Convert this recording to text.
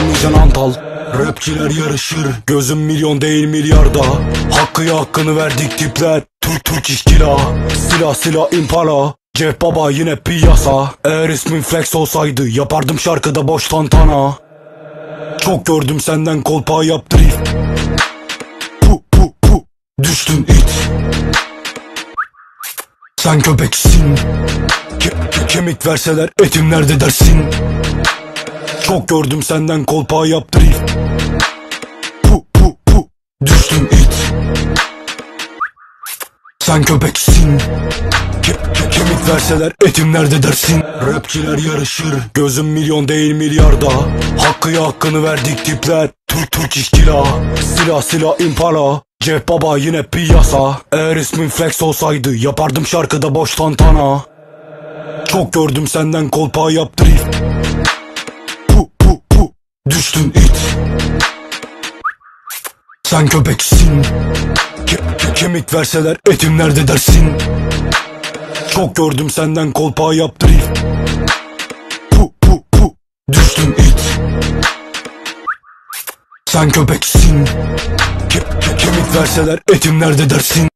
anlayacaksın antal. Rapçiler yarışır, gözüm milyon değil milyarda. Hakkıya hakkını verdik tipler, Türk işkila. Silah impala, Jeff Baba yine piyasa. Eğer ismin Flex olsaydı yapardım şarkıda boş tantana. Çok gördüm senden kolpa yap drift. Düştün it. Sen köpeksin. Kemik verseler etim nerede dersin. Çok gördüm senden kolpa yap drift. Düştün it. Sen köpeksin. Kemik verseler etim nerede dersin. Rapçiler yarışır, gözüm milyon değil milyarda. Hakkıya hakkını verdik tipler, Türk işkila. Silah impala, Jeff Baba yine piyasa. Eğer ismin Flex olsaydı yapardım şarkıda boş tantana. Çok gördüm senden kolpa yap drift. Düştün it. Sen köpeksin. Kemik verseler etim nerede dersin. Çok gördüm senden kolpa yap drift. Düştün it. Sen köpeksin. Kemik verseler etim nerede dersin.